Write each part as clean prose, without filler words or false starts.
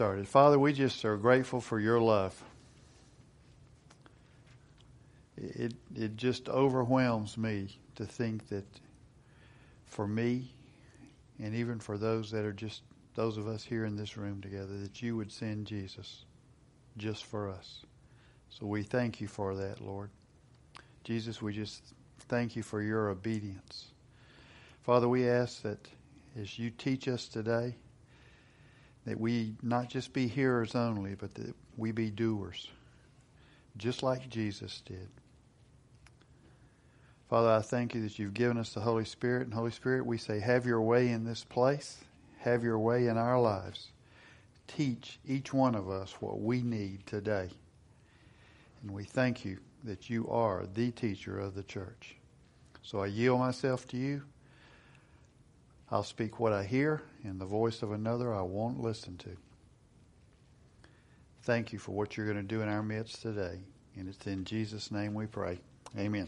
Started. Father, we just are grateful for your love. It just overwhelms me to think that for me, and even for those that are just those of us here in this room together, that you would send Jesus just for us. So we thank you for that, Lord. Jesus, we just thank you for your obedience. Father, we ask that as you teach us today, that we not just be hearers only, but that we be doers, just like Jesus did. Father, I thank you that you've given us the Holy Spirit. And Holy Spirit, we say, have your way in this place. Have your way in our lives. Teach each one of us what we need today. And we thank you that you are the teacher of the church. So I yield myself to you. I'll speak what I hear, and the voice of another I won't listen to. Thank you for what you're going to do in our midst today. And it's in Jesus' name we pray. Amen.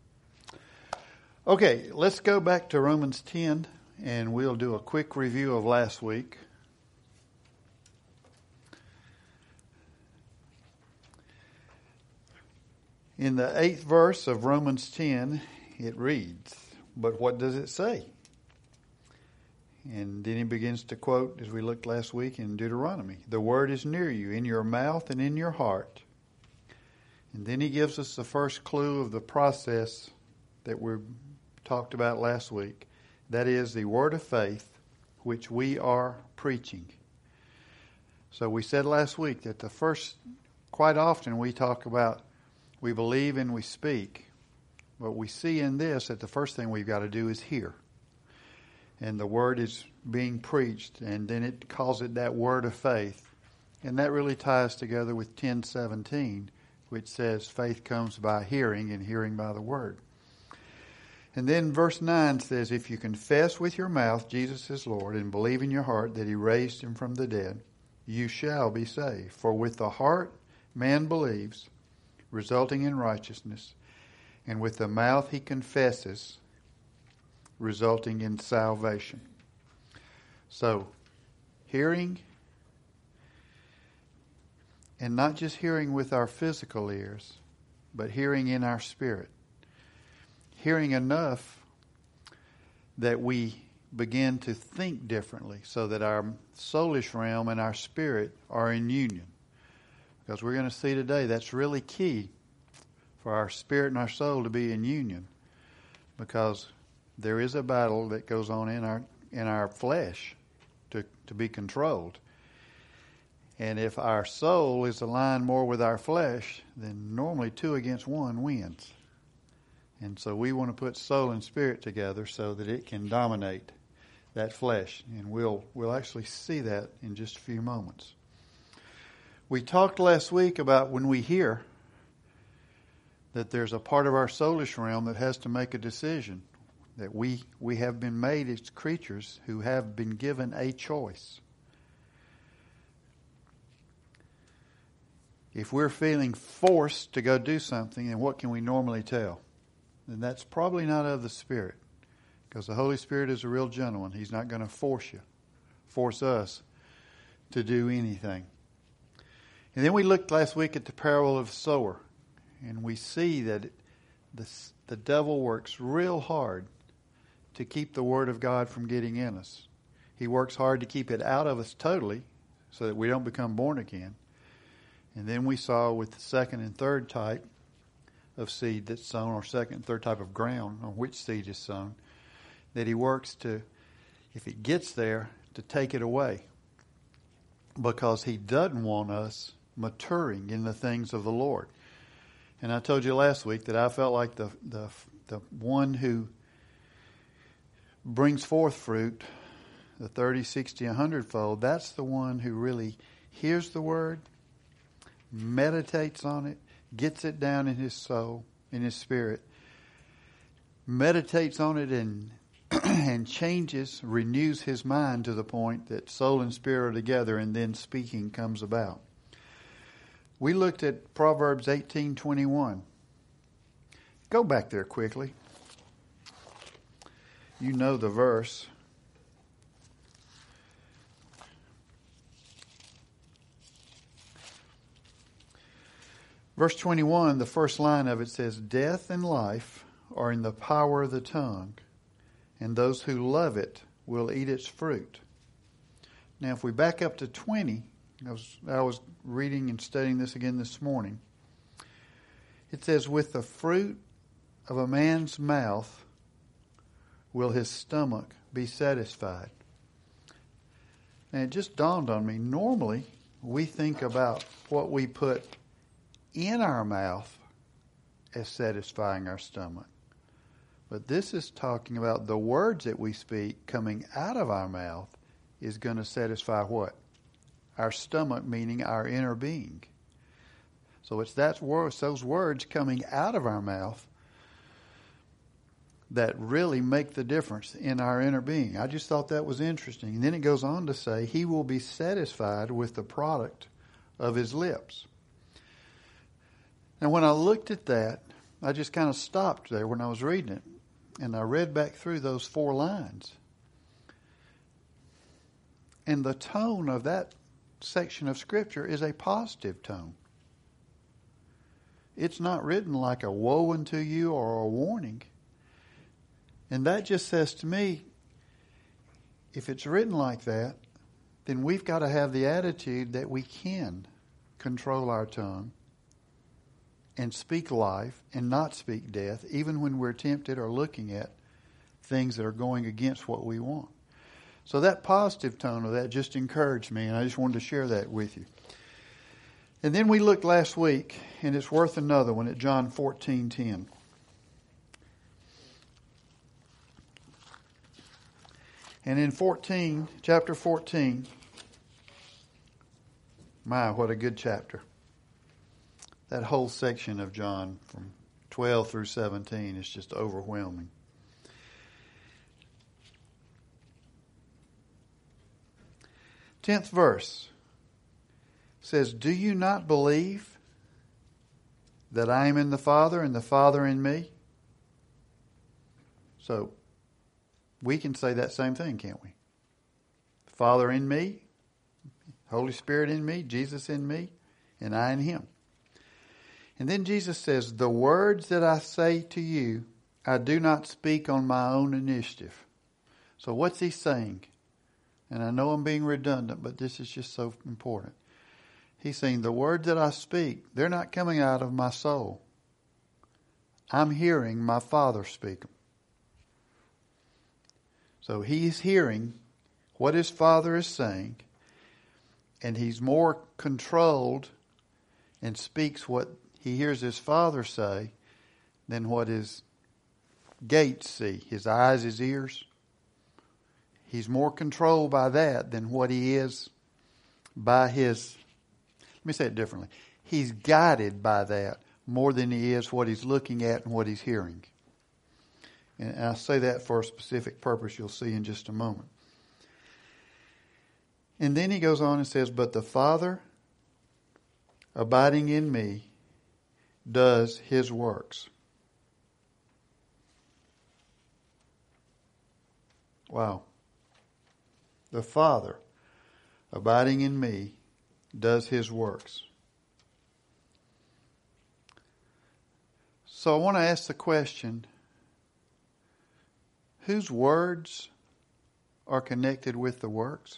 Okay, let's go back to Romans 10, and we'll do a quick review of last week. In the 8th verse of Romans 10, it reads, but what does it say? And then he begins to quote, as we looked last week in Deuteronomy, the word is near you, in your mouth and in your heart. And then he gives us the first clue of the process that we talked about last week. That is the word of faith, which we are preaching. So we said last week that quite often we talk about we believe and we speak. But we see in this that the first thing we've got to do is hear. And the word is being preached, and then it calls it that word of faith. And that really ties together with 10:17, which says faith comes by hearing, and hearing by the word. And then verse 9 says, if you confess with your mouth Jesus is Lord, and believe in your heart that he raised him from the dead, you shall be saved. For with the heart man believes, resulting in righteousness, and with the mouth he confesses, resulting in salvation. So, hearing, and not just hearing with our physical ears, but hearing in our spirit. Hearing enough that we begin to think differently so that our soulish realm and our spirit are in union. Because we're going to see today that's really key for our spirit and our soul to be in union. Because there is a battle that goes on in our flesh to be controlled. And if our soul is aligned more with our flesh, then normally 2 against 1 wins. And so we want to put soul and spirit together so that it can dominate that flesh. And we'll actually see that in just a few moments. We talked last week about when we hear that there's a part of our soulish realm that has to make a decision. That we have been made as creatures who have been given a choice. If we're feeling forced to go do something, then what can we normally tell? Then that's probably not of the Spirit. Because the Holy Spirit is a real gentleman. He's not going to force us to do anything. And then we looked last week at the parable of the sower. And we see that the devil works real hard to keep the Word of God from getting in us. He works hard to keep it out of us totally so that we don't become born again. And then we saw with the second and third type of seed that's sown, or second and third type of ground on which seed is sown, that he works to, if it gets there, to take it away. Because he doesn't want us maturing in the things of the Lord. And I told you last week that I felt like the one who brings forth fruit, the 30, 60, 100-fold, that's the one who really hears the word, meditates on it, gets it down in his soul, in his spirit, meditates on it and changes, renews his mind to the point that soul and spirit are together, and then speaking comes about. We looked at Proverbs 18:21. Go back there quickly. You know the verse. Verse 21, the first line of it says, death and life are in the power of the tongue, and those who love it will eat its fruit. Now, if we back up to 20, I was reading and studying this again this morning. It says, with the fruit of a man's mouth will his stomach be satisfied. And it just dawned on me, normally we think about what we put in our mouth as satisfying our stomach. But this is talking about the words that we speak coming out of our mouth is going to satisfy what? Our stomach, meaning our inner being. So it's those words coming out of our mouth that really make the difference in our inner being. I just thought that was interesting. And then it goes on to say, he will be satisfied with the product of his lips. And when I looked at that, I just kind of stopped there when I was reading it. And I read back through those 4 lines. And the tone of that section of Scripture is a positive tone. It's not written like a woe unto you or a warning. And that just says to me, if it's written like that, then we've got to have the attitude that we can control our tongue and speak life and not speak death, even when we're tempted or looking at things that are going against what we want. So that positive tone of that just encouraged me, and I just wanted to share that with you. And then we looked last week, and it's worth another one at John 14:10. And in chapter 14, my, what a good chapter. That whole section of John from 12 through 17 is just overwhelming. Tenth verse says, do you not believe that I am in the Father and the Father in me? So we can say that same thing, can't we? The Father in me, Holy Spirit in me, Jesus in me, and I in him. And then Jesus says, the words that I say to you, I do not speak on my own initiative. So what's he saying? And I know I'm being redundant, but this is just so important. He's saying the words that I speak, they're not coming out of my soul. I'm hearing my Father speak them. So he's hearing what his Father is saying, and he's more controlled and speaks what he hears his Father say than what his gates see, his eyes, his ears. He's more controlled by that than what he is by his, let me say it differently. He's guided by that more than he is what he's looking at and what he's hearing. And I say that for a specific purpose you'll see in just a moment. And then he goes on and says, but the Father abiding in me does his works. Wow. The Father abiding in me does his works. So I want to ask the question, whose words are connected with the works?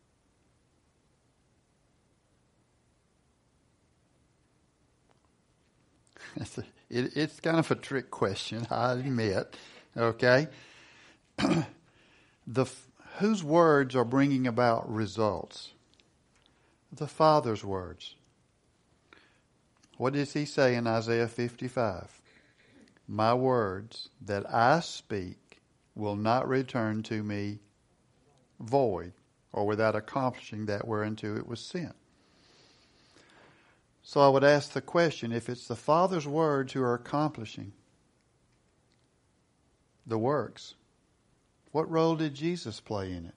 It's kind of a trick question, I admit. Okay? Whose words are bringing about results? The Father's words. What does he say in Isaiah 55? My words that I speak will not return to me void, or without accomplishing that whereunto it was sent. So I would ask the question, if it's the Father's words who are accomplishing the works, what role did Jesus play in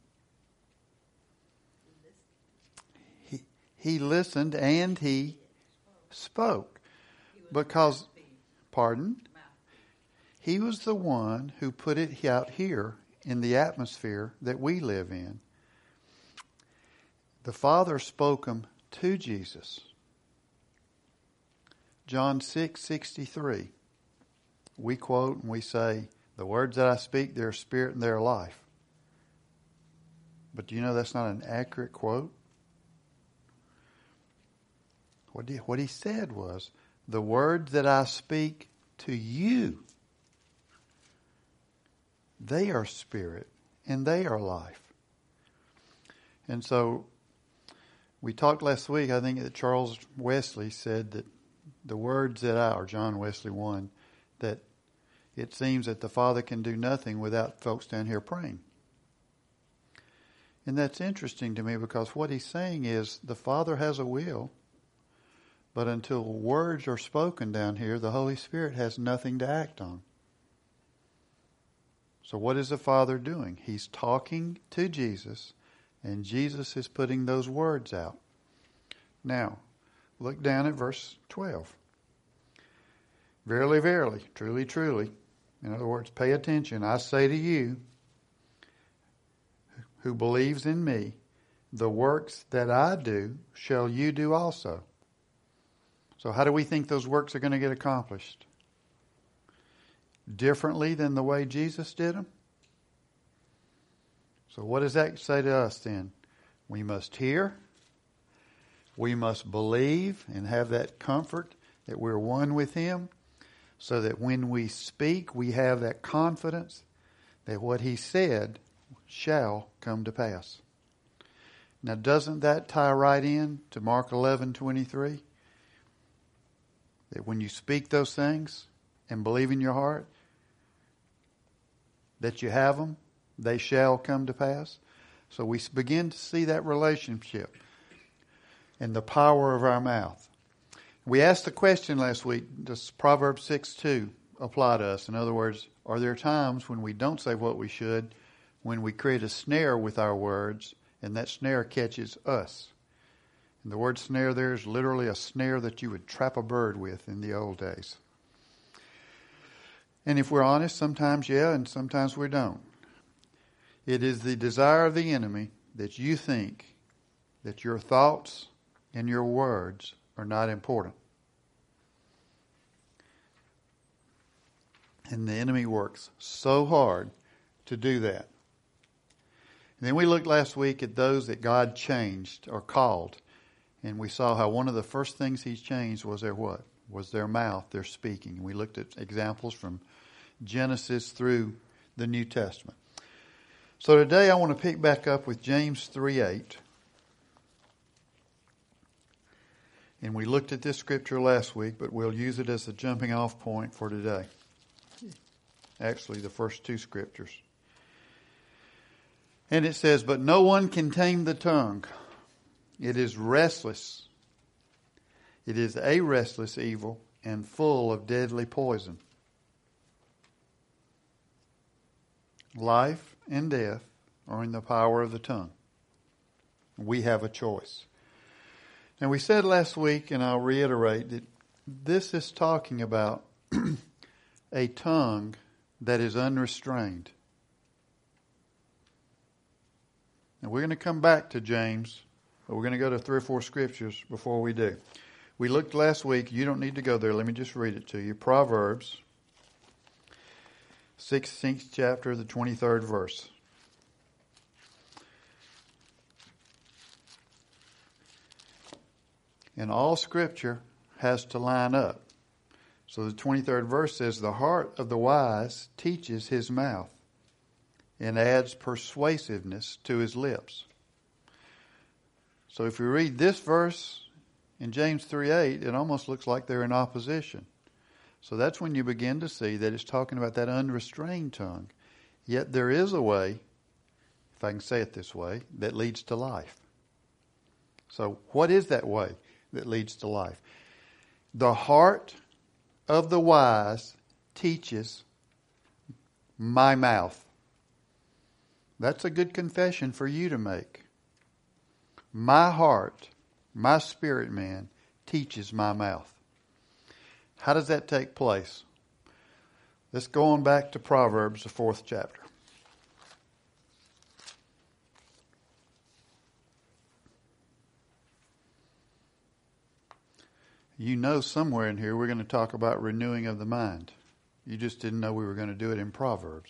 it? He listened and he spoke. Because, pardon? He was the one who put it out here in the atmosphere that we live in. The Father spoke them to Jesus. John 6:63. We quote and we say, the words that I speak, they're spirit and they're life. But do you know that's not an accurate quote? What he said was, the words that I speak to you, they are spirit and they are life. And so we talked last week, I think that Charles Wesley said that the words that or John Wesley one, that it seems that the Father can do nothing without folks down here praying. And that's interesting to me because what he's saying is the Father has a will, but until words are spoken down here, the Holy Spirit has nothing to act on. So what is the Father doing? He's talking to Jesus, and Jesus is putting those words out. Now, look down at verse 12. Verily, verily, truly, truly. In other words, pay attention. I say to you, who believes in me, the works that I do shall you do also. So how do we think those works are going to get accomplished? Differently than the way Jesus did them? So what does that say to us then? We must hear. We must believe and have that comfort that we're one with Him, so that when we speak, we have that confidence that what He said shall come to pass. Now, doesn't that tie right in to Mark 11:23? That when you speak those things and believe in your heart that you have them, they shall come to pass. So we begin to see that relationship and the power of our mouth. We asked the question last week, does Proverbs 6:2 apply to us? In other words, are there times when we don't say what we should, when we create a snare with our words, and that snare catches us? And the word snare there is literally a snare that you would trap a bird with in the old days. And if we're honest, sometimes yeah, and sometimes we don't. It is the desire of the enemy that you think that your thoughts and your words are not important. And the enemy works so hard to do that. And then we looked last week at those that God changed or called. And we saw how one of the first things He's changed was their what? Was their mouth, their speaking. We looked at examples from Genesis through the New Testament. So today I want to pick back up with James 3:8. And we looked at this scripture last week, but we'll use it as a jumping off point for today. Actually, the first two scriptures. And it says, but no one can tame the tongue. It is restless. It is a restless evil and full of deadly poison. Life and death are in the power of the tongue. We have a choice. And we said last week, and I'll reiterate, that this is talking about a tongue that is unrestrained. And we're going to come back to James, but we're going to go to 3 or 4 scriptures before we do. We looked last week. You don't need to go there. Let me just read it to you. Proverbs, 16th chapter, the 23rd verse. And all scripture has to line up. So the 23rd verse says, the heart of the wise teaches his mouth and adds persuasiveness to his lips. So if we read this verse in James 3:8, it almost looks like they're in opposition. So that's when you begin to see that it's talking about that unrestrained tongue. Yet there is a way, if I can say it this way, that leads to life. So what is that way that leads to life? The heart of the wise teaches my mouth. That's a good confession for you to make. My heart, my spirit man, teaches my mouth. How does that take place? Let's go on back to Proverbs, the 4th chapter. You know somewhere in here we're going to talk about renewing of the mind. You just didn't know we were going to do it in Proverbs.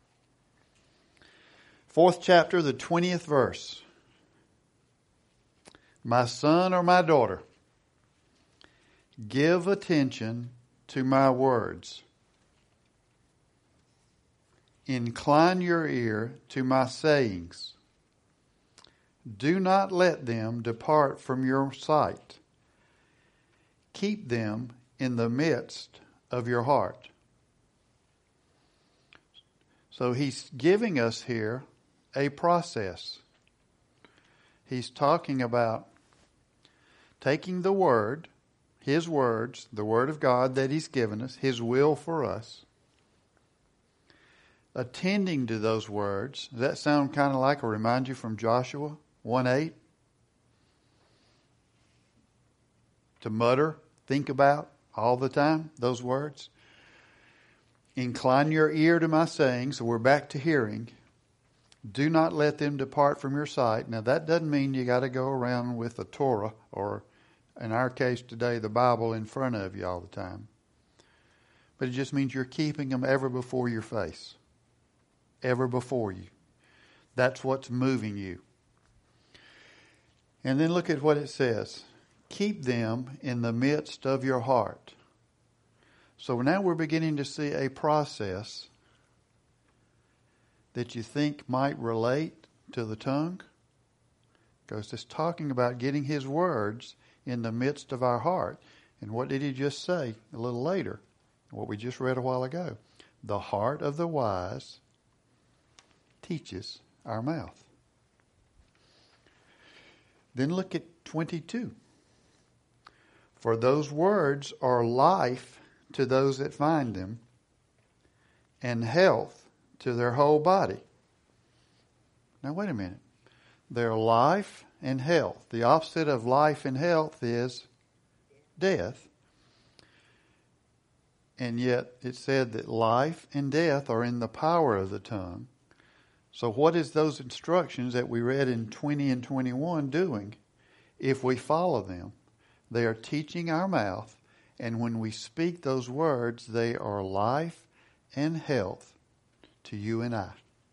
4th chapter, the 20th verse. My son or my daughter, give attention to my words. Incline your ear to my sayings. Do not let them depart from your sight. Keep them in the midst of your heart. So he's giving us here a process. He's talking about taking the Word, His words, the Word of God that He's given us, His will for us, attending to those words. Does that sound kind of like a remind you from Joshua 1:8? To mutter, think about all the time, those words. Incline your ear to my sayings. So we're back to hearing. Do not let them depart from your sight. Now that doesn't mean you got to go around with the Torah, or in our case today, the Bible in front of you all the time. But it just means you're keeping them ever before your face. Ever before you. That's what's moving you. And then look at what it says. Keep them in the midst of your heart. So now we're beginning to see a process that you think might relate to the tongue. Because it's talking about getting His words in the midst of our heart. And what did He just say a little later? What we just read a while ago. The heart of the wise teaches our mouth. Then look at 22. For those words are life to those that find them, and health to their whole body. Now wait a minute. They're life and health. The opposite of life and health is death. And yet it said that life and death are in the power of the tongue. So what is those instructions that we read in 20 and 21 doing? If we follow them, they are teaching our mouth, and when we speak those words, they are life and health to you and I.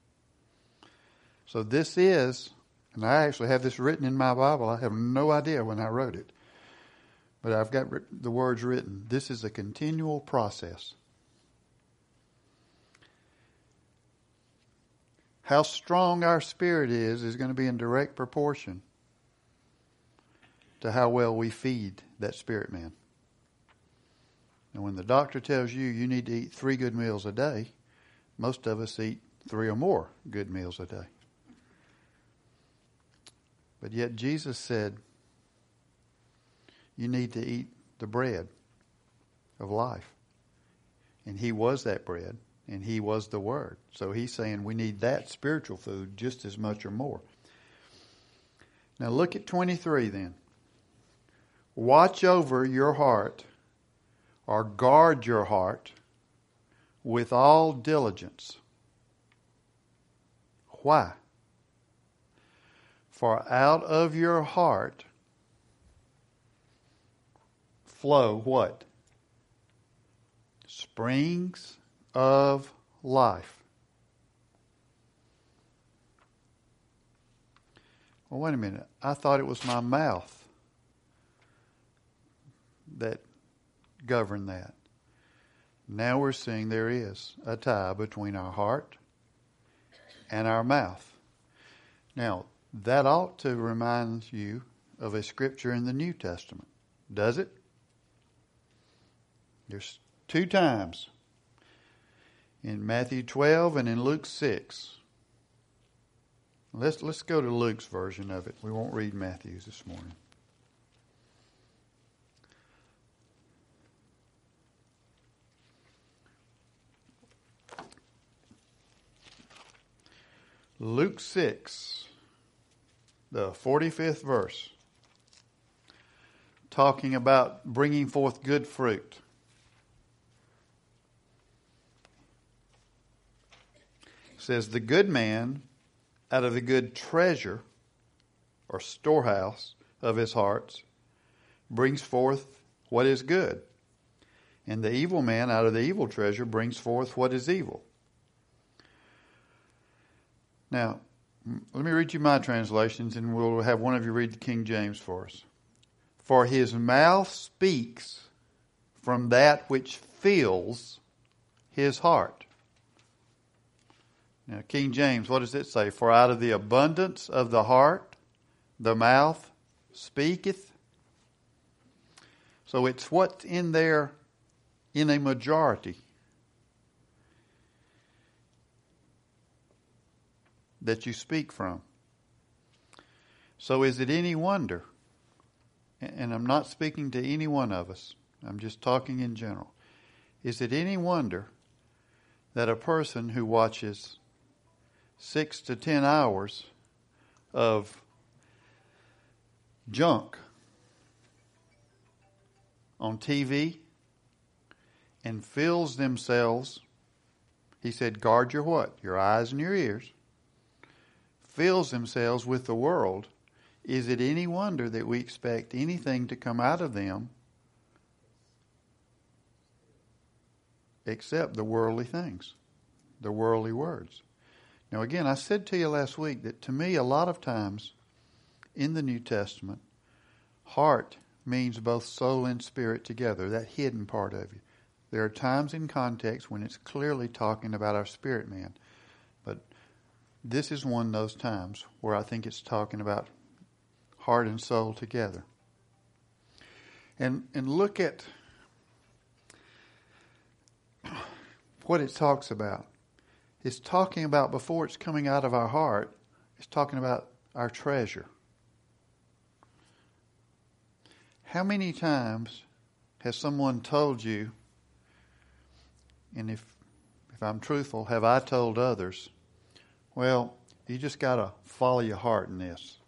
So this is, and I actually have this written in my Bible. I have no idea when I wrote it, but I've got the words written. This is a continual process. How strong our spirit is going to be in direct proportion to how well we feed that spirit man. And when the doctor tells you you need to eat 3 good meals a day, most of us eat 3 or more good meals a day. But yet Jesus said, you need to eat the bread of life. And He was that bread, and He was the Word. So He's saying we need that spiritual food just as much or more. Now look at 23 then. Watch over your heart, or guard your heart, with all diligence. Why? For out of your heart flow what? Springs of life. Well, wait a minute. I thought it was my mouth that governed that. Now we're seeing there is a tie between our heart and our mouth. Now, that ought to remind you of a scripture in the New Testament. Does it? There's 2 times. In Matthew 12 and in Luke 6. Let's go to Luke's version of it. We won't read Matthew's this morning. Luke 6, the 45th verse, talking about bringing forth good fruit. It says, the good man out of the good treasure or storehouse of his hearts brings forth what is good. And the evil man out of the evil treasure brings forth what is evil. Now, let me read you my translations, and we'll have one of you read the King James for us. For his mouth speaks from that which fills his heart. Now, King James, what does it say? For out of the abundance of the heart, the mouth speaketh. So it's what's in there in a majority that you speak from. So is it any wonder, and I'm not speaking to any one of us, I'm just talking in general, is it any wonder that a person who watches 6 to 10 hours of junk on TV and fills themselves, he said, guard your what? Your eyes and your ears. Fills themselves with the world. Is it any wonder that we expect anything to come out of them except the worldly things, the worldly words? Now again, I said to you last week that to me a lot of times in the New Testament, heart means both soul and spirit together, that hidden part of you. There are times in context when it's clearly talking about our spirit man. But this is one of those times where I think it's talking about heart and soul together. And look at what it talks about. It's talking about, before it's coming out of our heart, it's talking about our treasure. How many times has someone told you, and if I'm truthful, have I told others, well, you just got to follow your heart in this?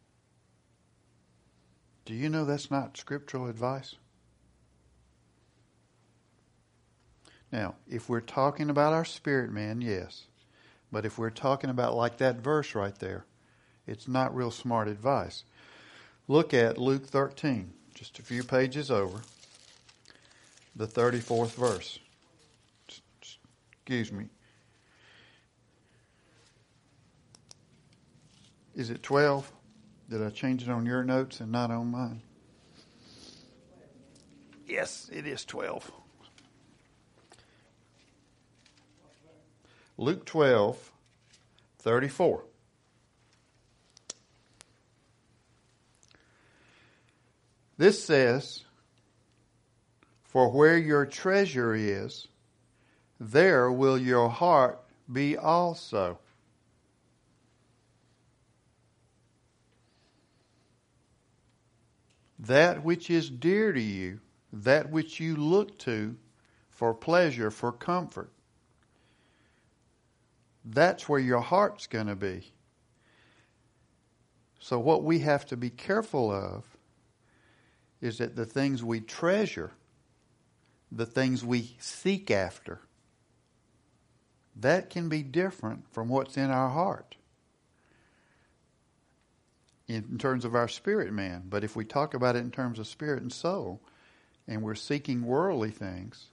Do you know that's not scriptural advice? Now, if we're talking about our spirit man, yes. But if we're talking about like that verse right there, it's not real smart advice. Look at Luke 13, just a few pages over, the 34th verse. Excuse me. Is it 12? Did I change it on your notes and not on mine? Yes, it is 12. Luke 12:34. This says, for where your treasure is, there will your heart be also. That which is dear to you, that which you look to for pleasure, for comfort, that's where your heart's going to be. So what we have to be careful of is that the things we treasure, the things we seek after, that can be different from what's in our heart in terms of our spirit man. But if we talk about it in terms of spirit and soul, and we're seeking worldly things,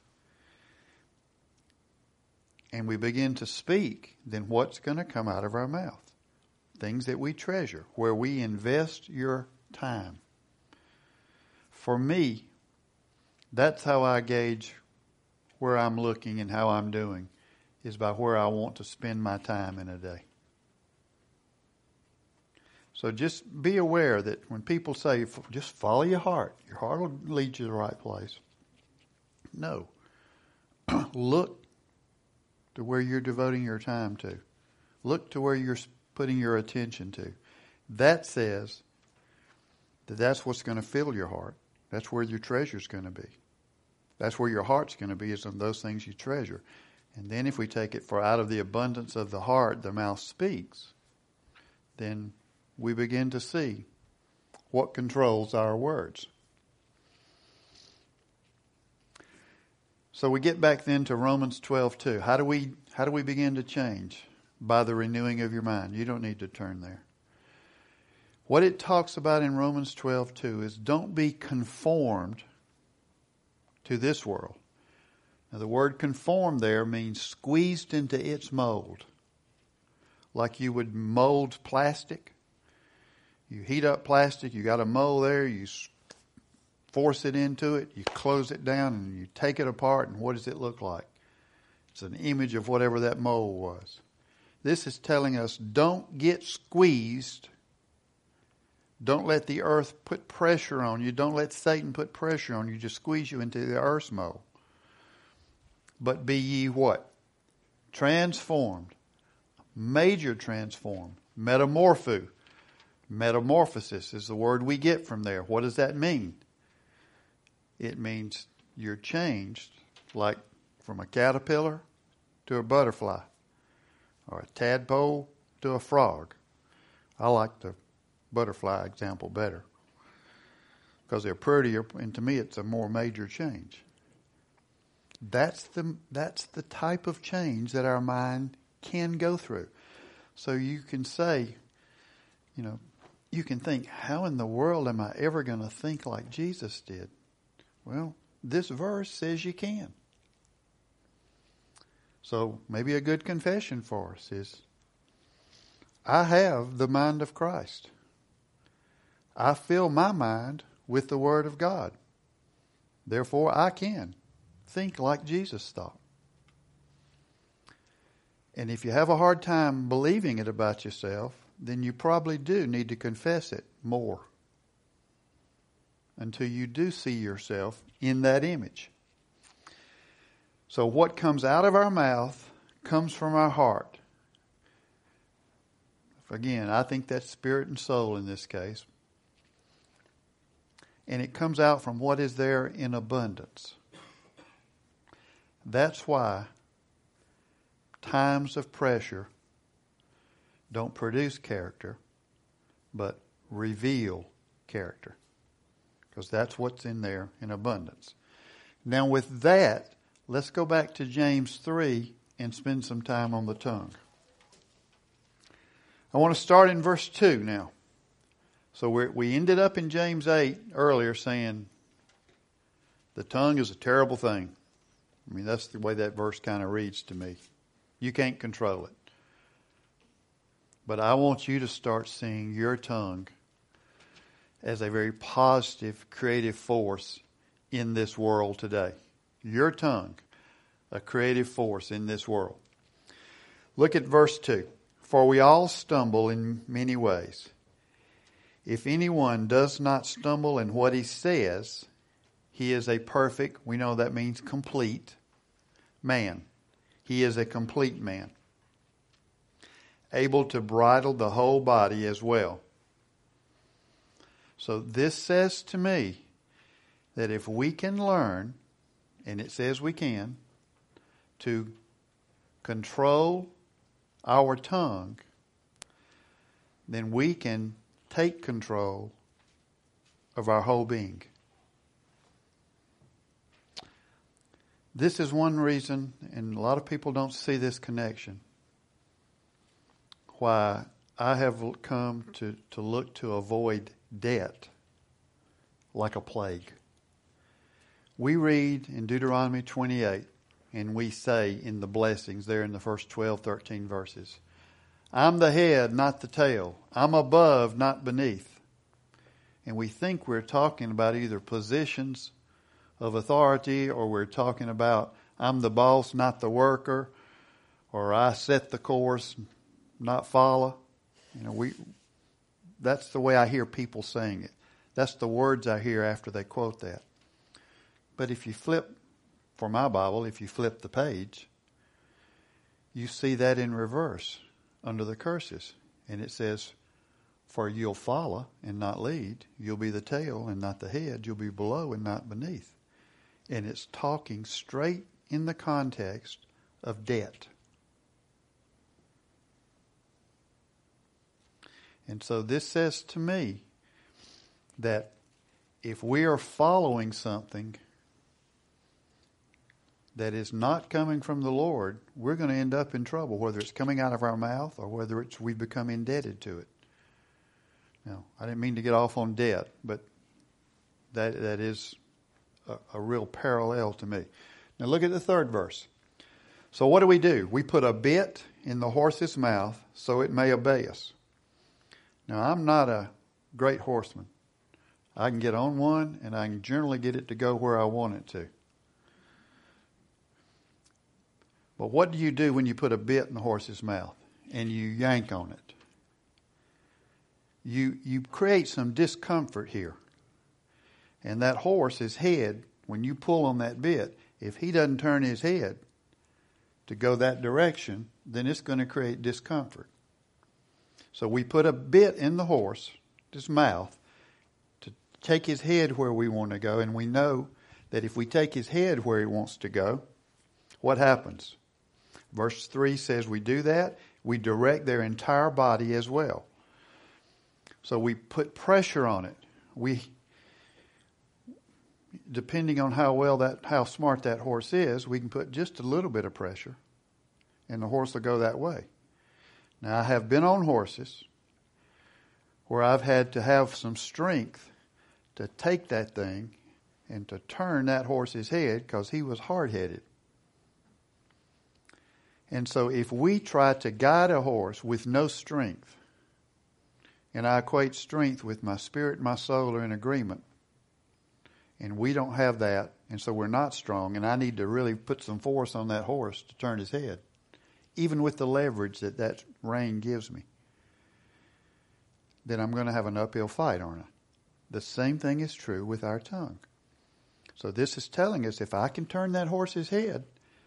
and we begin to speak, then what's going to come out of our mouth? Things that we treasure, where we invest your time. For me, that's how I gauge where I'm looking and how I'm doing, is by where I want to spend my time in a day. So just be aware that when people say, just follow your heart will lead you to the right place. No. Look to where you're devoting your time to. Look to where you're putting your attention to. That says that that's what's going to fill your heart. That's where your treasure's going to be. That's where your heart's going to be, is on those things you treasure. And then if we take it, for out of the abundance of the heart, the mouth speaks, then we begin to see what controls our words. So we get back then to Romans 12:2. How do we begin to change? By the renewing of your mind. You don't need to turn there. What it talks about in Romans 12:2 is don't be conformed to this world. Now, the word conform there means squeezed into its mold. Like you would mold plastic. You heat up plastic, you got a mold there, you force it into it, you close it down, and you take it apart, and what does it look like? It's an image of whatever that mold was. This is telling us, don't get squeezed. Don't let the earth put pressure on you. Don't let Satan put pressure on you to squeeze you into the earth's mold. But be ye what? Transformed. Major transformed. Metamorpho. Metamorphosis is the word we get from there. What does that mean? It means you're changed, like from a caterpillar to a butterfly, or a tadpole to a frog. I like the butterfly example better because they're prettier, and to me it's a more major change. That's the type of change that our mind can go through. So you can say, you can think, how in the world am I ever going to think like Jesus did? Well, this verse says you can. So maybe a good confession for us is, I have the mind of Christ. I fill my mind with the Word of God. Therefore, I can think like Jesus thought. And if you have a hard time believing it about yourself, then you probably do need to confess it more until you do see yourself in that image. So what comes out of our mouth comes from our heart. Again, I think that's spirit and soul in this case. And it comes out from what is there in abundance. That's why times of pressure don't produce character, but reveal character. Because that's what's in there in abundance. Now with that, let's go back to James 3 and spend some time on the tongue. I want to start in verse 2 now. So we ended up in James 8 earlier saying the tongue is a terrible thing. I mean, that's the way that verse kind of reads to me. You can't control it. But I want you to start seeing your tongue as a very positive, creative force in this world today. Your tongue, a creative force in this world. Look at verse 2. For we all stumble in many ways. If anyone does not stumble in what he says, he is a perfect, we know that means complete, man. He is a complete man, able to bridle the whole body as well. So this says to me that if we can learn, and it says we can, to control our tongue, then we can take control of our whole being. This is one reason, and a lot of people don't see this connection, why I have come to look to avoid debt like a plague. We read in Deuteronomy 28, and we say in the blessings there in the first 12, 13 verses, I'm the head, not the tail. I'm above, not beneath. And we think we're talking about either positions of authority, or we're talking about I'm the boss, not the worker, or I set the course, not follow. That's the way I hear people saying it. That's the words I hear after they quote that. But if you flip, for my Bible, if you flip the page, you see that in reverse under the curses. And it says, for you'll follow and not lead. You'll be the tail and not the head. You'll be below and not beneath. And it's talking straight in the context of debt. And so this says to me that if we are following something that is not coming from the Lord, we're going to end up in trouble, whether it's coming out of our mouth or whether we've become indebted to it. Now, I didn't mean to get off on debt, but that is a real parallel to me. Now look at the third verse. So what do? We put a bit in the horse's mouth so it may obey us. Now I'm not a great horseman. I can get on one and I can generally get it to go where I want it to. But what do you do when you put a bit in the horse's mouth and you yank on it? You create some discomfort here. And that horse's head, when you pull on that bit, if he doesn't turn his head to go that direction, then it's going to create discomfort. So we put a bit in the horse's mouth to take his head where we want to go. And we know that if we take his head where he wants to go, what happens? Verse 3 says we do that. We direct their entire body as well. So we put pressure on it. Depending on how smart that horse is, we can put just a little bit of pressure and the horse will go that way. Now, I have been on horses where I've had to have some strength to take that thing and to turn that horse's head because he was hard-headed. And so if we try to guide a horse with no strength, and I equate strength with my spirit and my soul are in agreement, and we don't have that, and so we're not strong, and I need to really put some force on that horse to turn his head, even with the leverage that rein gives me, then I'm going to have an uphill fight, aren't I? The same thing is true with our tongue. So this is telling us if I can turn that horse's head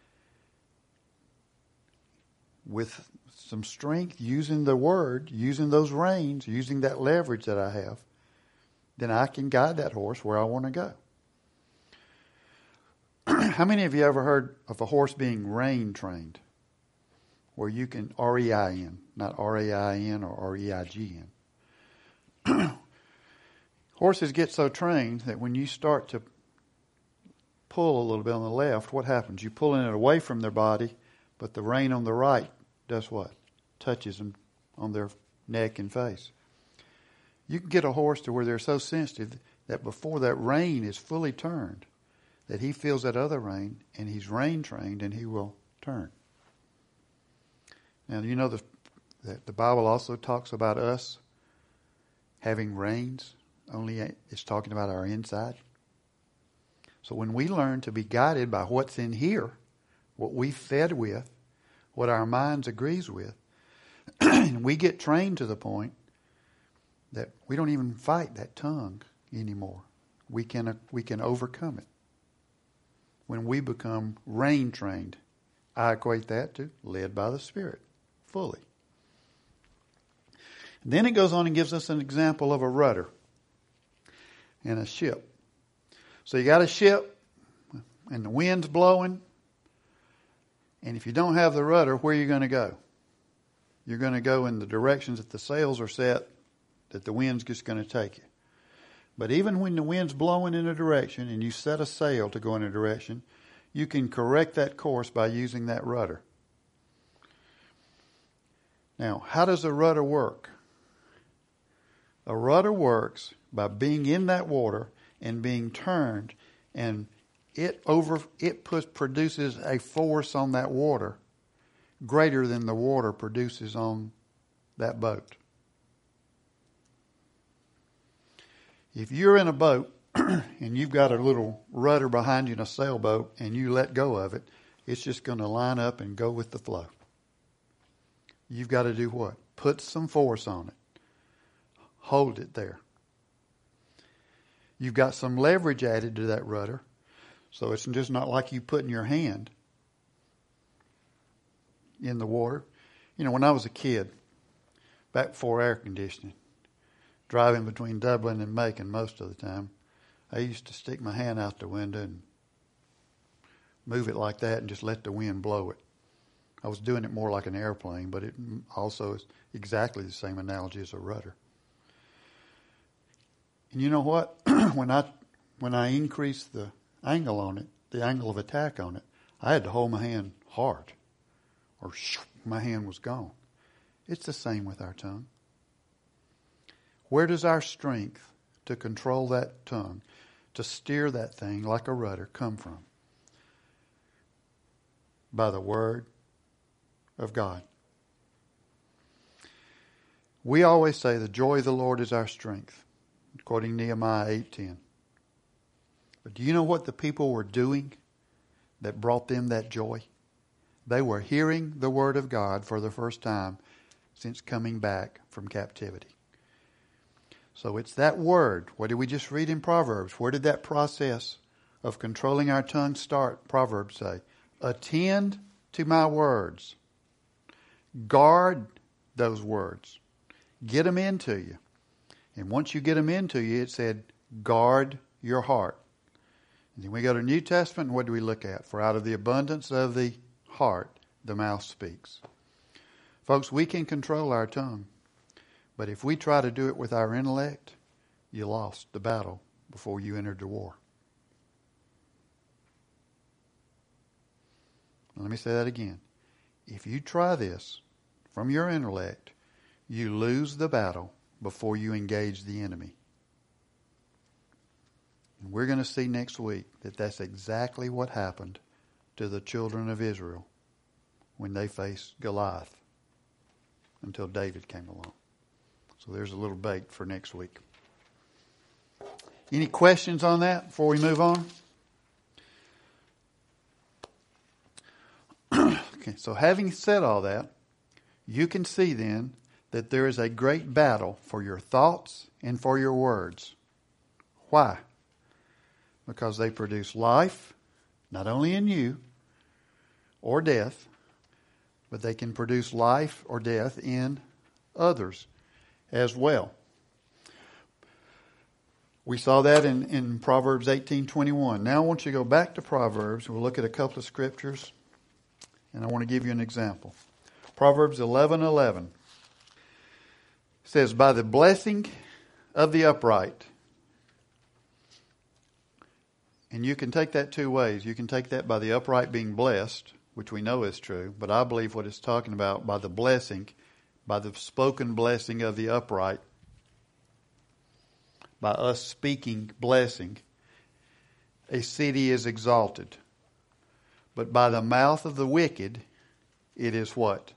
with some strength, using the word, using those reins, using that leverage that I have, then I can guide that horse where I want to go. How many of you ever heard of a horse being rein trained? Where you can, R-E-I-N, not R-A-I-N or R-E-I-G-N. Horses get so trained that when you start to pull a little bit on the left, what happens? You're pulling it away from their body, but the rein on the right does what? Touches them on their neck and face. You can get a horse to where they're so sensitive that before that rein is fully turned, that he feels that other rein and he's rein trained and he will turn. Now, you know that the Bible also talks about us having reins, only it's talking about our inside. So when we learn to be guided by what's in here, what we fed with, what our minds agrees with, and we get trained to the point that we don't even fight that tongue anymore. We can overcome it. When we become rein trained, I equate that to led by the Spirit fully. And then it goes on and gives us an example of a rudder and a ship. So you got a ship and the wind's blowing, and if you don't have the rudder, where are you going to go? You're going to go in the directions that the sails are set, that the wind's just going to take you. But even when the wind's blowing in a direction and you set a sail to go in a direction, you can correct that course by using that rudder. Now, how does a rudder work? A rudder works by being in that water and being turned, and it produces a force on that water greater than the water produces on that boat. If you're in a boat and you've got a little rudder behind you in a sailboat and you let go of it, it's just going to line up and go with the flow. You've got to do what? Put some force on it. Hold it there. You've got some leverage added to that rudder, so it's just not like you putting your hand in the water. You know, when I was a kid, back before air conditioning, driving between Dublin and Macon most of the time, I used to stick my hand out the window and move it like that and just let the wind blow it. I was doing it more like an airplane, but it also is exactly the same analogy as a rudder. And you know what? When I increased the angle on it, the angle of attack on it, I had to hold my hand hard, or my hand was gone. It's the same with our tongue. Where does our strength to control that tongue, to steer that thing like a rudder come from? By the Word of God. We always say the joy of the Lord is our strength, quoting Nehemiah 8:10. But do you know what the people were doing that brought them that joy? They were hearing the Word of God for the first time since coming back from captivity. So it's that Word. What did we just read in Proverbs? Where did that process of controlling our tongue start? Proverbs say, attend to my words. Guard those words. Get them into you. And once you get them into you, it said, guard your heart. And then we go to New Testament, and what do we look at? For out of the abundance of the heart, the mouth speaks. Folks, we can control our tongue. But if we try to do it with our intellect, you lost the battle before you entered the war. Let me say that again. If you try this from your intellect, you lose the battle before you engage the enemy. And we're going to see next week that that's exactly what happened to the children of Israel when they faced Goliath until David came along. So there's a little bait for next week. Any questions on that before we move on? Okay, so having said all that, you can see then that there is a great battle for your thoughts and for your words. Why? Because they produce life, not only in you, or death, but they can produce life or death in others as well. We saw that in Proverbs 18:21. Now I want you to go back to Proverbs. We'll look at a couple of scriptures, and I want to give you an example. Proverbs 11:11 says, by the blessing of the upright. And you can take that two ways. You can take that by the upright being blessed, which we know is true, but I believe what it's talking about by the blessing, by the spoken blessing of the upright, by us speaking blessing, a city is exalted. But by the mouth of the wicked, it is what?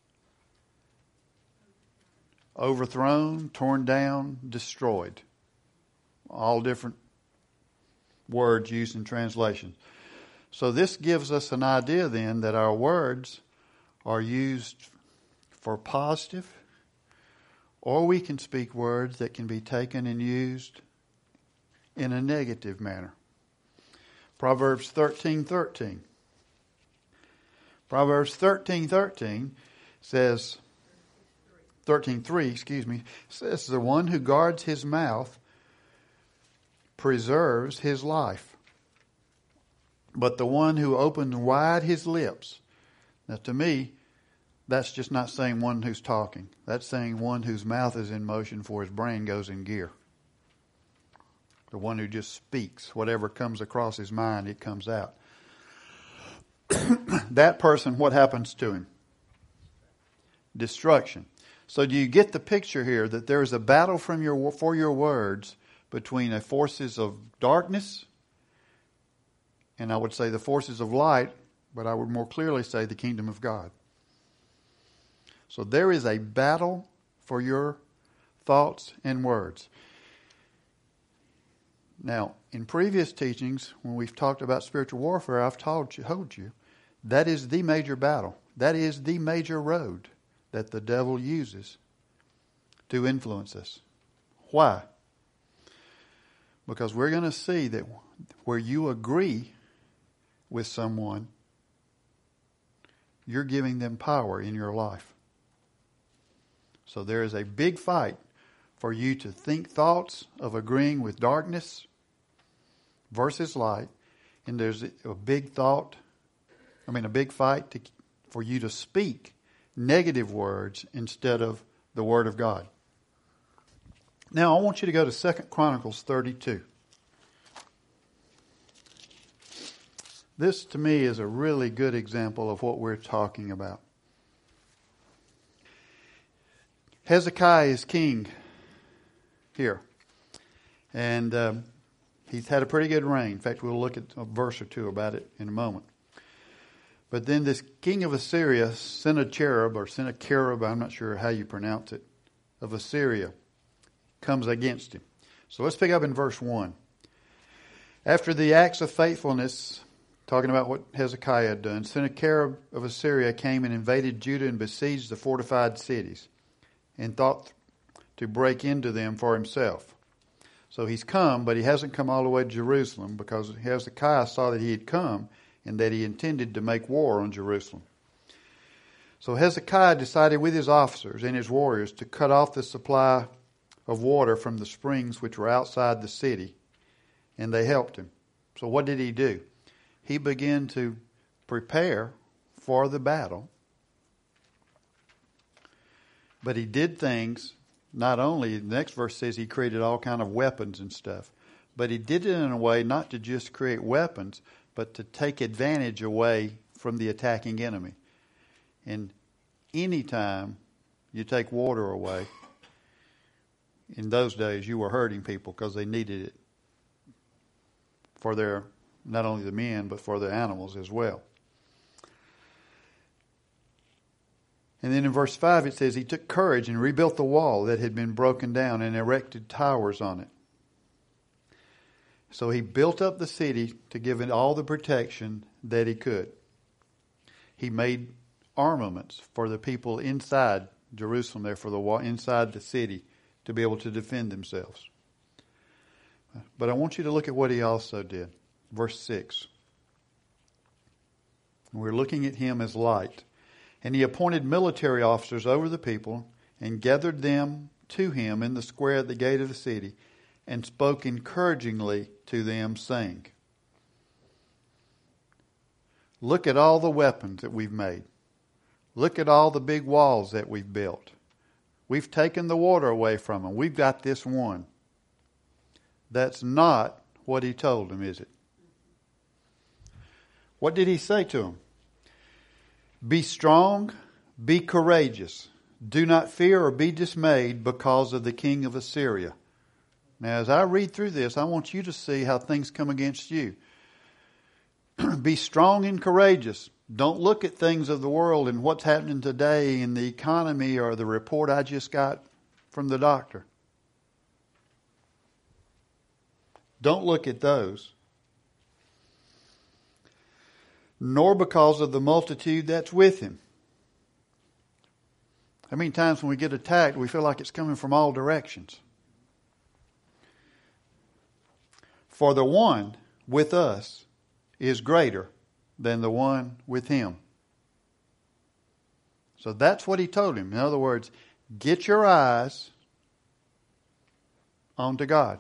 Overthrown, torn down, destroyed. All different words used in translation. So this gives us an idea then that our words are used for positive, or we can speak words that can be taken and used in a negative manner. Proverbs 13:13. Proverbs 13:13 says, 13:3, says, the one who guards his mouth preserves his life, but the one who opens wide his lips. Now to me, that's just not saying one who's talking. That's saying one whose mouth is in motion before his brain goes in gear. The one who just speaks. Whatever comes across his mind, it comes out. That person, what happens to him? Destruction. So do you get the picture here that there is a battle for your words between the forces of darkness and I would say the forces of light, but I would more clearly say the kingdom of God. So there is a battle for your thoughts and words. Now, in previous teachings, when we've talked about spiritual warfare, I've told you that is the major battle. That is the major road that the devil uses to influence us. Why? Because we're going to see that where you agree with someone, you're giving them power in your life. So there is a big fight for you to think thoughts of agreeing with darkness versus light. And there's a big fight for you to speak negative words instead of the Word of God. Now I want you to go to 2 Chronicles 32. This to me is a really good example of what we're talking about. Hezekiah is king here. And He's had a pretty good reign. In fact, we'll look at a verse or two about it in a moment. But then this king of Assyria, Sennacherib, I'm not sure how you pronounce it, of Assyria, comes against him. So let's pick up in verse 1. After the acts of faithfulness, talking about what Hezekiah had done, Sennacherib of Assyria came and invaded Judah and besieged the fortified cities and thought to break into them for himself. So he's come, but he hasn't come all the way to Jerusalem because Hezekiah saw that he had come and that he intended to make war on Jerusalem. So Hezekiah decided with his officers and his warriors to cut off the supply of water from the springs which were outside the city, and they helped him. So what did he do? He began to prepare for the battle, but he did things. Not only, the next verse says he created all kind of weapons and stuff, but he did it in a way not to just create weapons, but to take advantage away from the attacking enemy. And any time you take water away, in those days you were hurting people because they needed it for their, not only the men, but for the animals as well. And then in verse 5 it says, he took courage and rebuilt the wall that had been broken down and erected towers on it. So he built up the city to give it all the protection that he could. He made armaments for the people inside Jerusalem there, for the wall, inside the city, to be able to defend themselves. But I want you to look at what he also did. Verse 6. We're looking at him as light. And he appointed military officers over the people and gathered them to him in the square at the gate of the city and spoke encouragingly to them, saying, look at all the weapons that we've made. Look at all the big walls that we've built. We've taken the water away from them. We've got this one. That's not what he told them, is it? What did he say to them? Be strong, be courageous. Do not fear or be dismayed because of the king of Assyria. Now, as I read through this, I want you to see how things come against you. Be strong and courageous. Don't look at things of the world and what's happening today in the economy or the report I just got from the doctor. Don't look at those. Nor because of the multitude that's with him. How many times when we get attacked, we feel like it's coming from all directions? For the one with us is greater than the one with him. So that's what he told him. In other words, get your eyes onto God.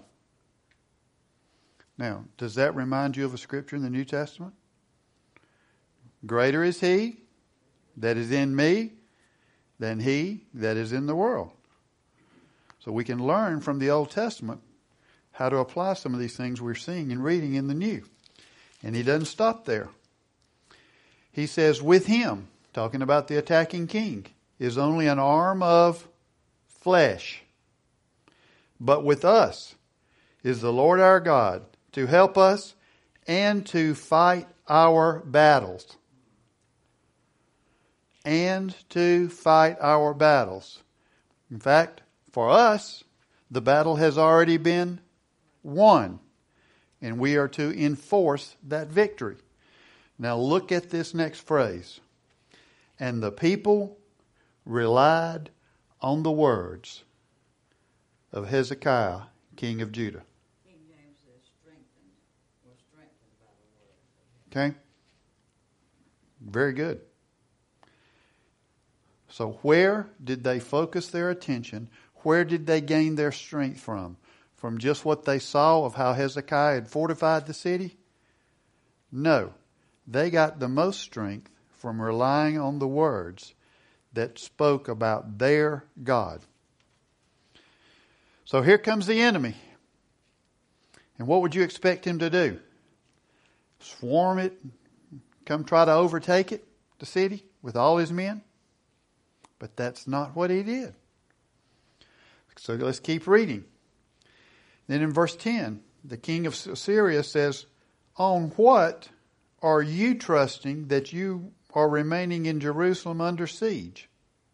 Now, does that remind you of a scripture in the New Testament? Greater is he that is in me than he that is in the world. So we can learn from the Old Testament how to apply some of these things we're seeing and reading in the New. And he doesn't stop there. He says, with him, talking about the attacking king, is only an arm of flesh. But with us is the Lord our God to help us and to fight our battles. And to fight our battles. In fact, for us, the battle has already been won. And we are to enforce that victory. Now look at this next phrase. And the people relied on the words of Hezekiah, king of Judah. King James says was strengthened by the word. Okay? Very good. So where did they focus their attention? Where did they gain their strength from? From just what they saw of how Hezekiah had fortified the city? No. They got the most strength from relying on the words that spoke about their God. So here comes the enemy. And what would you expect him to do? Swarm it? Come try to overtake it, the city, with all his men? But that's not what he did. So let's keep reading. Then in verse 10, the king of Assyria says, on what are you trusting that you are remaining in Jerusalem under siege?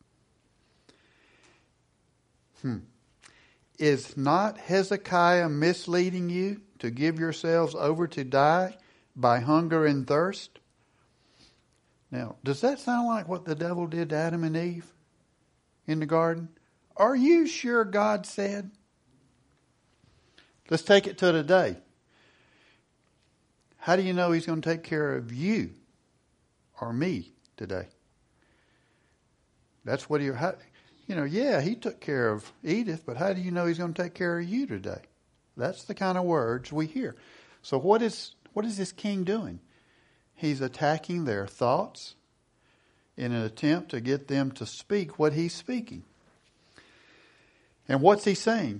Is not Hezekiah misleading you to give yourselves over to die by hunger and thirst? Now, does that sound like what the devil did to Adam and Eve in the garden? Are you sure God said? Let's take it to today. How do you know he's going to take care of you or me today? That's what he took care of Edith, but how do you know he's going to take care of you today? That's the kind of words we hear. So what is this king doing? He's attacking their thoughts in an attempt to get them to speak what he's speaking. And what's he saying?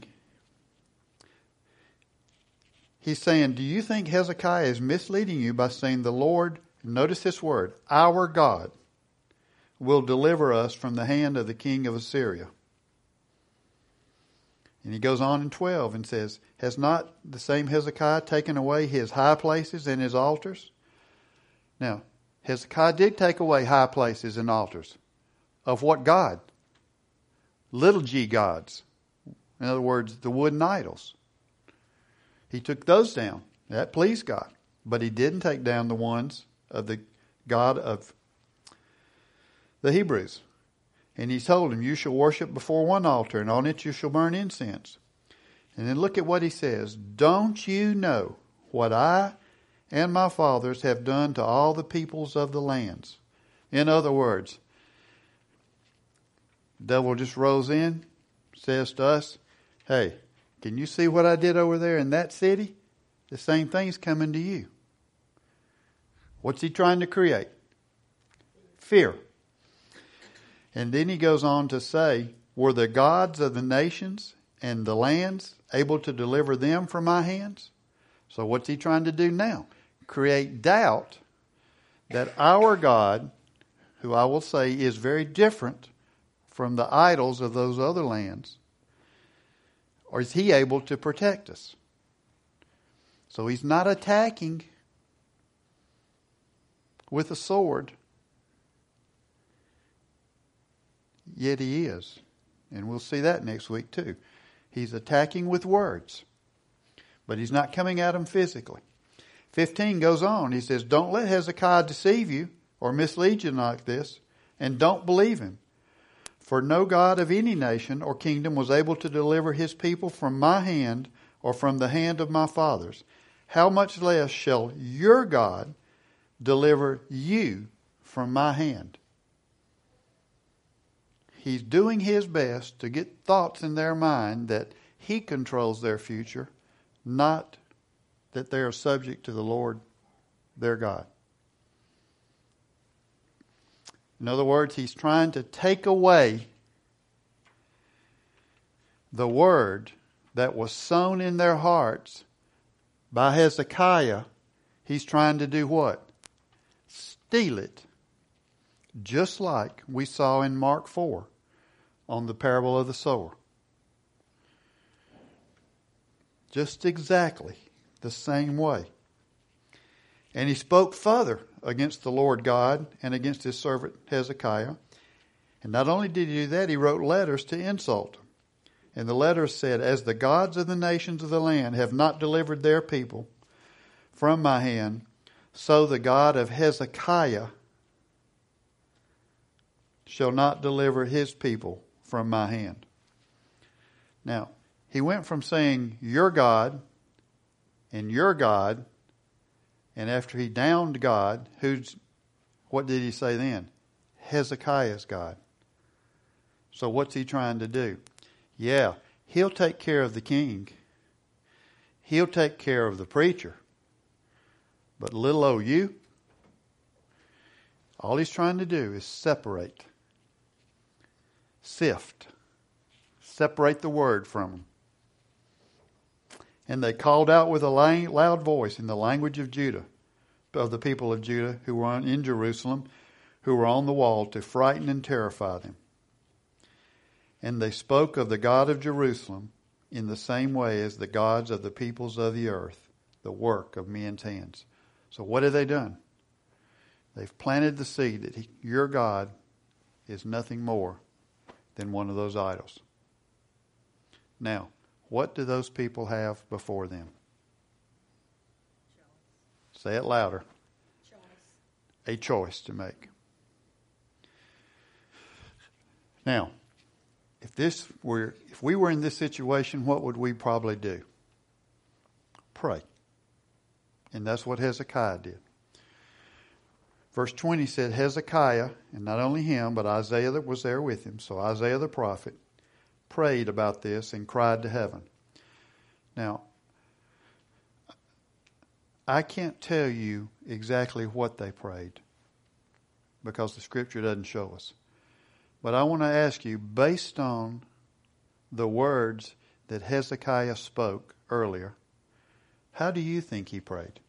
He's saying, do you think Hezekiah is misleading you by saying the Lord, notice this word, our God, will deliver us from the hand of the king of Assyria? And he goes on in 12 and says, has not the same Hezekiah taken away his high places and his altars? Now, Hezekiah did take away high places and altars. Of what God? Little g gods. In other words, the wooden idols. He took those down. That pleased God. But he didn't take down the ones of the God of the Hebrews. And he told him, you shall worship before one altar, and on it you shall burn incense. And then look at what he says. Don't you know what I and my fathers have done to all the peoples of the lands? In other words, the devil just rose in, says to us, hey, can you see what I did over there in that city? The same thing's coming to you. What's he trying to create? Fear. And then he goes on to say, were the gods of the nations and the lands able to deliver them from my hands? So what's he trying to do now? Create doubt that our God, who I will say is very different from the idols of those other lands, or is he able to protect us? So he's not attacking with a sword, yet he is. And we'll see that next week too. He's attacking with words, but he's not coming at them physically. 15 goes on. He says, don't let Hezekiah deceive you or mislead you like this, and don't believe him. For no God of any nation or kingdom was able to deliver his people from my hand or from the hand of my fathers. How much less shall your God deliver you from my hand? He's doing his best to get thoughts in their mind that he controls their future, not that they are subject to the Lord, their God. In other words, he's trying to take away the word that was sown in their hearts by Hezekiah. He's trying to do what? Steal it. Just like we saw in Mark 4 on the parable of the sower. Just exactly the same way. And he spoke further against the Lord God and against his servant Hezekiah. And not only did he do that, he wrote letters to insult him. And the letters said, as the gods of the nations of the land have not delivered their people from my hand, so the God of Hezekiah shall not deliver his people from my hand. Now, he went from saying, your God, and your God, and after he downed God, what did he say then? Hezekiah's God. So what's he trying to do? Yeah, he'll take care of the king. He'll take care of the preacher. But little old you, all he's trying to do is separate, sift, separate the word from them. And they called out with a loud voice in the language of Judah, of the people of Judah who were in Jerusalem, who were on the wall, to frighten and terrify them. And they spoke of the God of Jerusalem in the same way as the gods of the peoples of the earth, the work of men's hands. So what have they done? They've planted the seed that your God is nothing more than one of those idols. Now, what do those people have before them? Say it louder. A choice to make. Now, if we were in this situation, what would we probably do? Pray. And that's what Hezekiah did. Verse 20 said Hezekiah, and not only him, but Isaiah that was there with him, so Isaiah the prophet, prayed about this and cried to heaven. Now, I can't tell you exactly what they prayed because the Scripture doesn't show us. But I want to ask you, based on the words that Hezekiah spoke earlier, how do you think he prayed?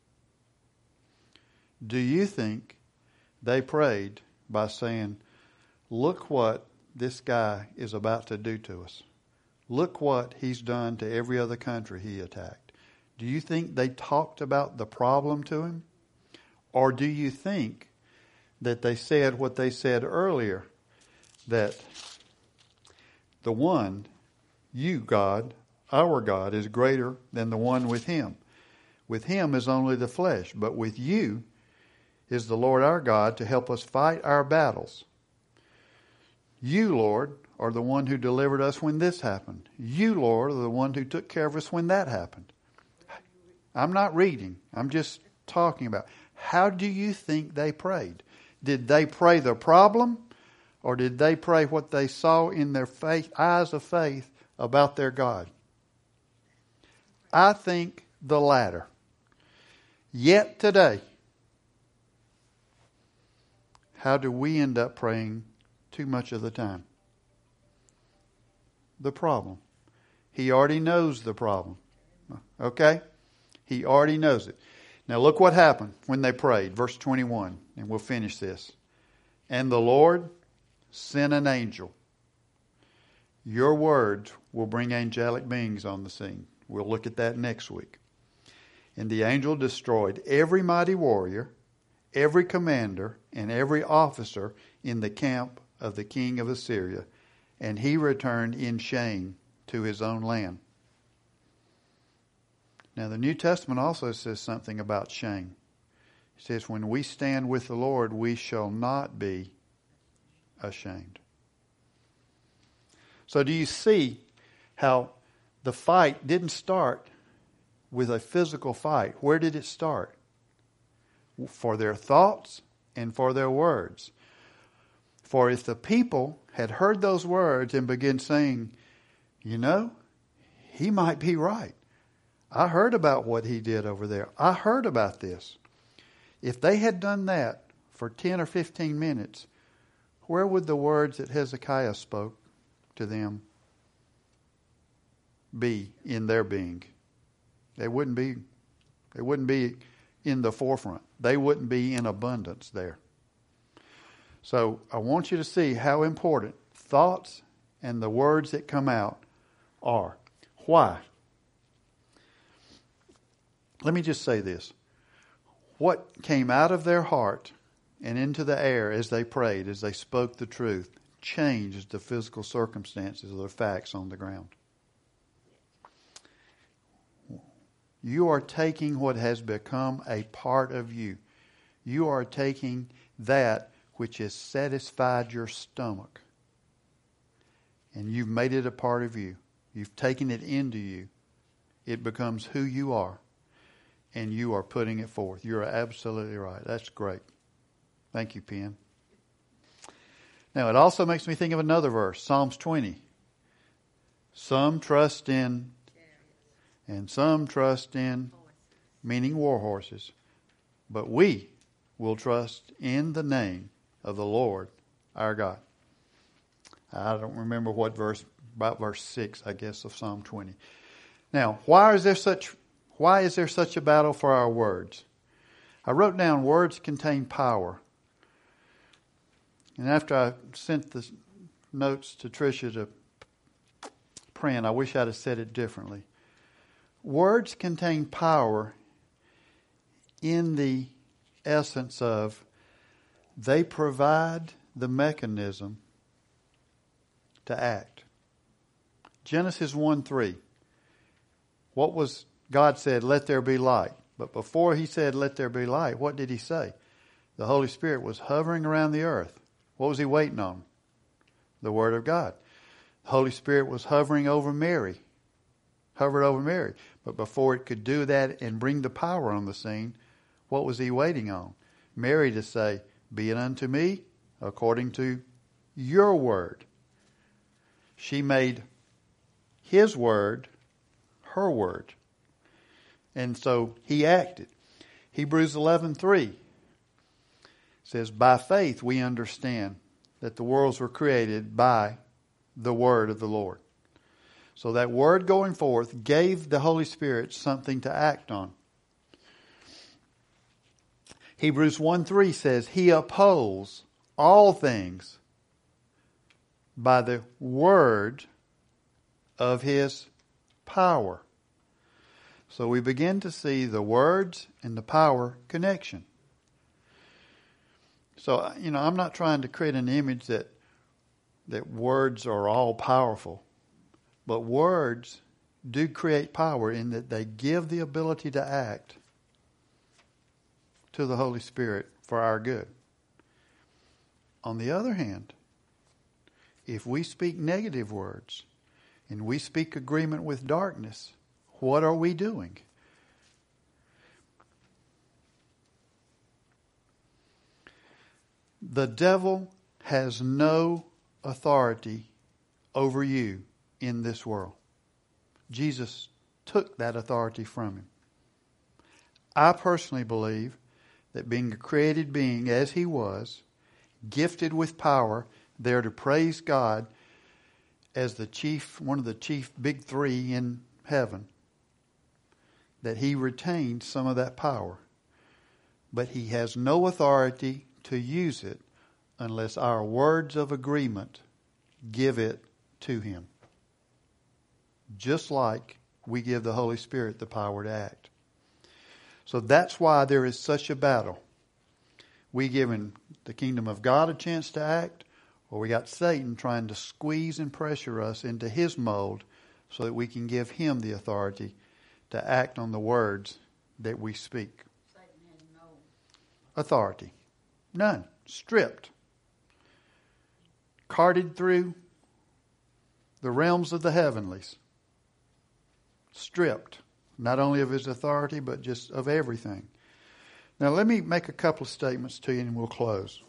Do you think they prayed by saying, look what this guy is about to do to us. Look what he's done to every other country he attacked. Do you think they talked about the problem to him? Or do you think that they said what they said earlier, that the one, you, God, our God, is greater than the one with him? With him is only the flesh, but with you is the Lord our God to help us fight our battles. You, Lord, are the one who delivered us when this happened. You, Lord, are the one who took care of us when that happened. I'm not reading. I'm just talking about. How do you think they prayed? Did they pray the problem, or did they pray what they saw in their eyes of faith about their God? I think the latter. Yet today, how do we end up praying too much of the time? The problem. He already knows the problem. Okay? He already knows it. Now look what happened when they prayed. Verse 21, and we'll finish this. And the Lord sent an angel. Your words will bring angelic beings on the scene. We'll look at that next week. And the angel destroyed every mighty warrior, every commander, and every officer in the camp of the king of Assyria, and he returned in shame to his own land. Now the New Testament also says something about shame. It says, when we stand with the Lord, we shall not be ashamed. So do you see how the fight didn't start with a physical fight? Where did it start? For their thoughts and for their words. For if the people had heard those words and began saying, you know, he might be right. I heard about what he did over there. I heard about this. If they had done that for 10 or 15 minutes, where would the words that Hezekiah spoke to them be in their being? They wouldn't be in the forefront. They wouldn't be in abundance there. So I want you to see how important thoughts and the words that come out are. Why? Let me just say this. What came out of their heart and into the air as they prayed, as they spoke the truth, changed the physical circumstances of the facts on the ground. You are taking what has become a part of you. You are taking that which has satisfied your stomach, and you've made it a part of you. You've taken it into you. It becomes who you are, and you are putting it forth. You're absolutely right. That's great. Thank you, Penn. Now, it also makes me think of another verse, Psalms 20. Some trust in, and some trust in, meaning war horses. But we will trust in the name of the Lord our God. I don't remember what verse, about verse 6, I guess, of Psalm 20. Now, why is there such a battle for our words? I wrote down words contain power. And after I sent the notes to Tricia to praying, I wish I'd have said it differently. Words contain power in the essence of they provide the mechanism to act. Genesis 1:3. What was God said, let there be light. But before he said, let there be light, what did he say? The Holy Spirit was hovering around the earth. What was he waiting on? The Word of God. The Holy Spirit was hovering over Mary. Hovered over Mary. But before it could do that and bring the power on the scene, what was he waiting on? Mary to say, be it unto me according to your word. She made his word her word. And so he acted. Hebrews 11:3 says, by faith we understand that the worlds were created by the word of the Lord. So that word going forth gave the Holy Spirit something to act on. Hebrews 1:3 says, he upholds all things by the word of his power. So we begin to see the words and the power connection. So, I'm not trying to create an image that words are all powerful. But words do create power in that they give the ability to act to the Holy Spirit for our good. On the other hand, if we speak negative words and we speak agreement with darkness, what are we doing? The devil has no authority over you in this world. Jesus took that authority from him. I personally believe that being a created being as he was, gifted with power, there to praise God as one of the chief big three in heaven, that he retained some of that power. But he has no authority to use it unless our words of agreement give it to him. Just like we give the Holy Spirit the power to act. So that's why there is such a battle. We giving the kingdom of God a chance to act, or we got Satan trying to squeeze and pressure us into his mold so that we can give him the authority to act on the words that we speak. Satan had no authority. None. Stripped. Carted through the realms of the heavenlies. Stripped. Not only of his authority, but just of everything. Now let me make a couple of statements to you and we'll close.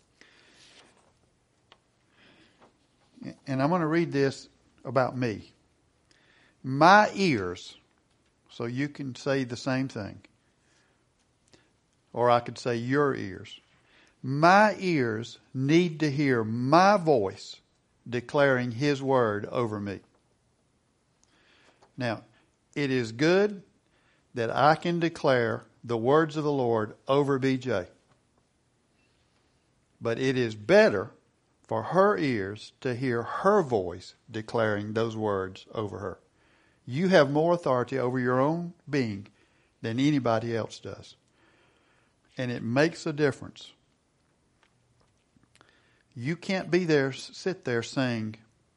And I'm going to read this about me. My ears, so you can say the same thing. Or I could say your ears. My ears need to hear my voice declaring his word over me. Now, it is good that I can declare the words of the Lord over BJ. But it is better for her ears to hear her voice declaring those words over her. You have more authority over your own being than anybody else does. And it makes a difference. You can't sit there saying,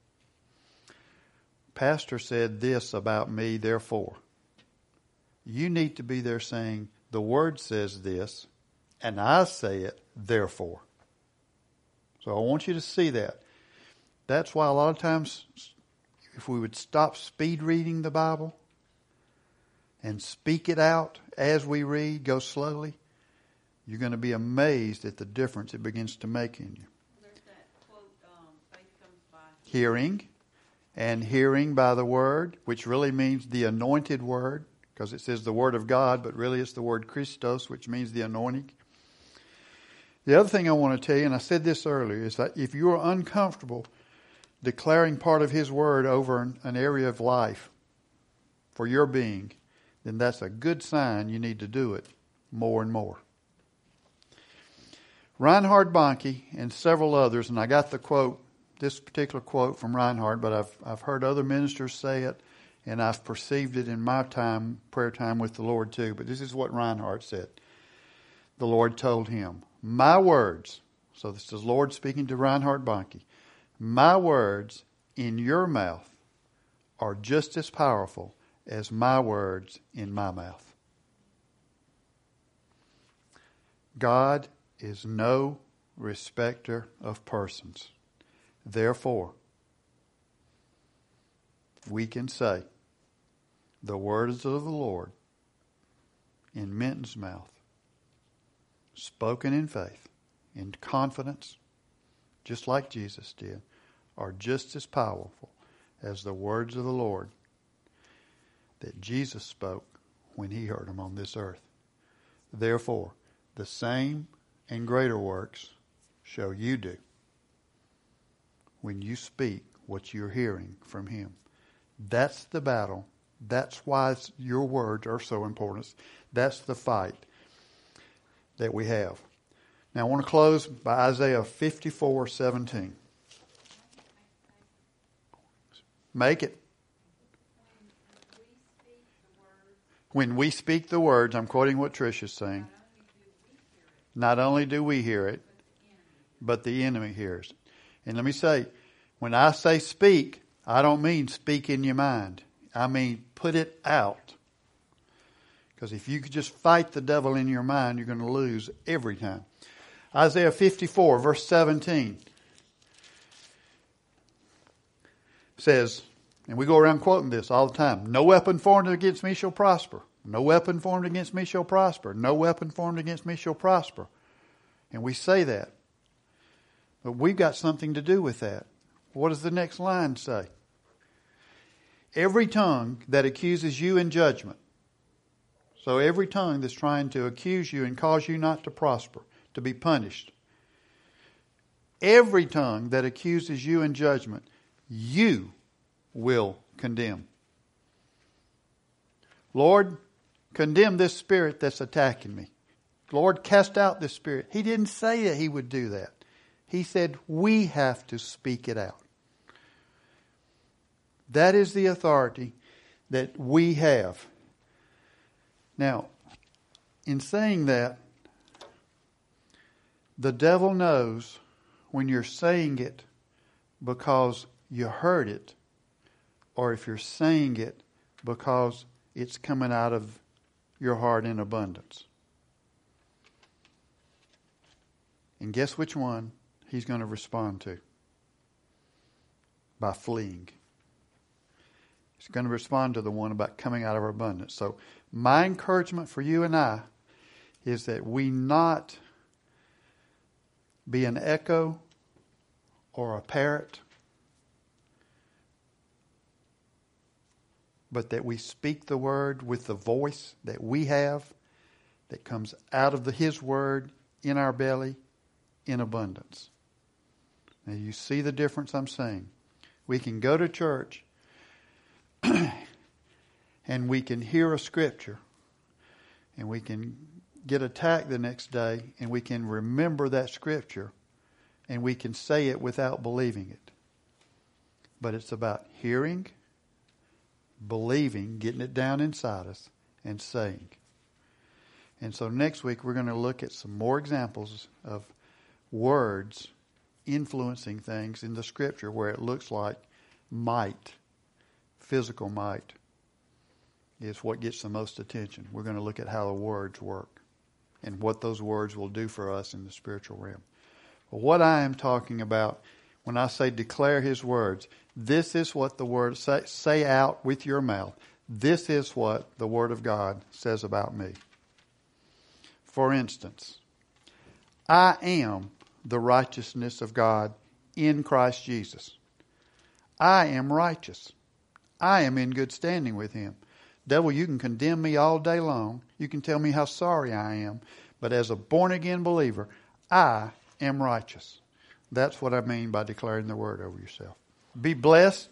Pastor said this about me, therefore. You need to be there saying, the Word says this, and I say it, therefore. So I want you to see that. That's why a lot of times, if we would stop speed reading the Bible and speak it out as we read, go slowly, you're going to be amazed at the difference it begins to make in you. There's that quote, faith comes by hearing, and hearing by the Word, which really means the anointed Word, because it says the Word of God, but really it's the word Christos, which means the anointing. The other thing I want to tell you, and I said this earlier, is that if you are uncomfortable declaring part of His Word over an area of life for your being, then that's a good sign you need to do it more and more. Reinhard Bonnke and several others, and I got the quote this particular quote from Reinhard, but I've heard other ministers say it, and I've perceived it in my prayer time with the Lord too. But this is what Reinhard said. The Lord told him, my words, so this is the Lord speaking to Reinhard Bonnke, my words in your mouth are just as powerful as my words in my mouth. God is no respecter of persons. Therefore, we can say the words of the Lord in Minton's mouth, spoken in faith, in confidence, just like Jesus did, are just as powerful as the words of the Lord that Jesus spoke when he heard them on this earth. Therefore, the same and greater works shall you do when you speak what you're hearing from him. That's the battle. That's why your words are so important. That's the fight that we have. Now I want to close by Isaiah 54:17. Make it. When we speak the words, I'm quoting what Trish is saying. Not only do we hear it, but the enemy hears it. And let me say, when I say speak, I don't mean speak in your mind. I mean put it out. Because if you could just fight the devil in your mind, you're going to lose every time. Isaiah 54, verse 17 says, and we go around quoting this all the time, no weapon formed against me shall prosper. No weapon formed against me shall prosper. No weapon formed against me shall prosper. And we say that. But we've got something to do with that. What does the next line say? Every tongue that accuses you in judgment. So every tongue that's trying to accuse you and cause you not to prosper, to be punished. Every tongue that accuses you in judgment, you will condemn. Lord, condemn this spirit that's attacking me. Lord, cast out this spirit. He didn't say that he would do that. He said we have to speak it out. That is the authority that we have. Now, in saying that, the devil knows when you're saying it because you heard it, or if you're saying it because it's coming out of your heart in abundance. And guess which one he's going to respond to? By fleeing. He's going to respond to the one about coming out of our abundance. So my encouragement for you and I is that we not be an echo or a parrot, but that we speak the word with the voice that we have that comes out of his word in our belly in abundance. Now you see the difference I'm saying. We can go to church and we can hear a scripture and we can get attacked the next day and we can remember that scripture and we can say it without believing it. But it's about hearing, believing, getting it down inside us, and saying. And so next week we're going to look at some more examples of words influencing things in the scripture where it looks like might, physical might, is what gets the most attention. We're going to look at how the words work and what those words will do for us in the spiritual realm. But what I am talking about when I say declare his words, this is what the word say out with your mouth. This is what the word of God says about me. For instance, I am the righteousness of God in Christ Jesus. I am righteous. I am in good standing with him. Devil, you can condemn me all day long. You can tell me how sorry I am. But as a born-again believer, I am righteous. That's what I mean by declaring the word over yourself. Be blessed.